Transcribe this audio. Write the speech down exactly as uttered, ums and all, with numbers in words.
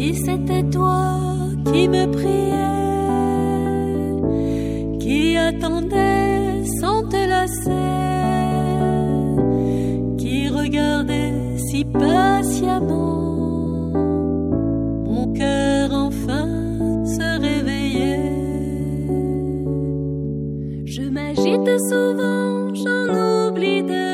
Si c'était toi qui me priais, qui attendais sans te lasser, qui regardais si patiemment mon cœur enfin se réveillait. Je m'agite souvent, j'en oublie de